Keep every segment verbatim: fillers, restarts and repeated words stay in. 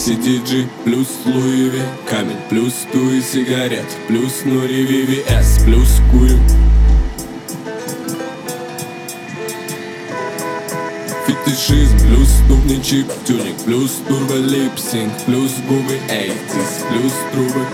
си ди джи плюс Луи Ви, камень плюс туи сигарет плюс Нури Ви Ви Эс плюс курю. Фетишизм плюс ступни чип тюник плюс турбо липсинг плюс губы эйтис плюс трубы.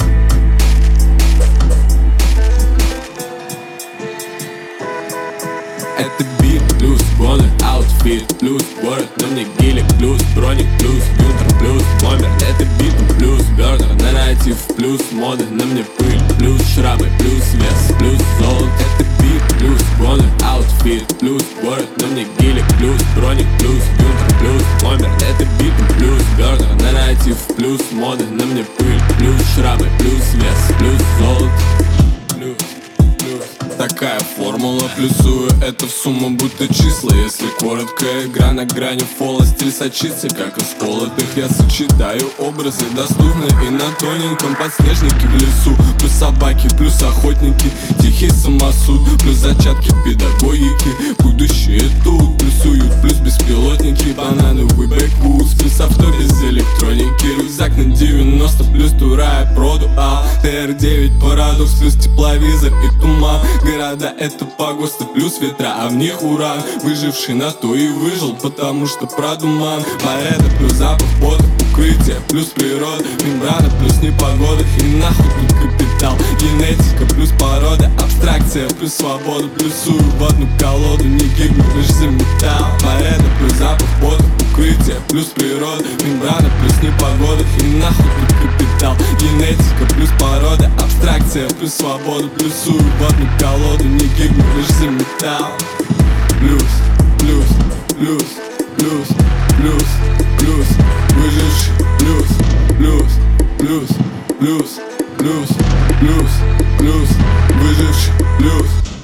Это бит плюс гоны, аутфит плюс город, на мне гелик плюс броник плюс Гюнтер плюс бомбер. Это бит плюс бернер, нарратив плюс мода, на мне пыль плюс шрамы плюс вес плюс золото. Это бит плюс гоны, аутфит плюс город, на мне гелик плюс броник плюс Гюнтер плюс бомбер. Это бит плюс бернер, нарратив плюс мода, на мне пыль плюс шрамы плюс вес плюс золото. Плюс такая формула, плюсую это в сумму будто числа. Если короткая игра на грани фола, стиль сочится, как из колотых. Я сочетаю образы доступные и на тоненьком подснежнике в лесу. Плюс собаки, плюс охотники, тихий самосуд, плюс зачатки педагогики. Будущее тут, плюс уют, плюс беспилотники, банановый бэквуз, плюс авто без электроники, рюкзак на девяносто, плюс турая проду, а Т Р девять парадокс, плюс тепловизор и туман. Города это погосты плюс ветра, а в них уран. Выживший на то и выжил, потому что продуман. Пареда плюс запах пота, укрытие плюс природа, мембрана плюс непогода. И нахуй тут капитал, генетика плюс порода, абстракция плюс свобода. Плюсую в одну колоду, не гигну, лишь за металл. Пареда плюс запах пота, укрытие плюс природа, мембрана плюс непогода. И нахуй тут капитал, генетика плюс порода, абстракция плюс свобода. Плюсую в одну колоду, не гигну, лишь за металл. Плюс, плюс, плюс, плюс, плюс, плюс, выживший, плюс, плюс, плюс, плюс, плюс, плюс, плюс, выживший, плюс.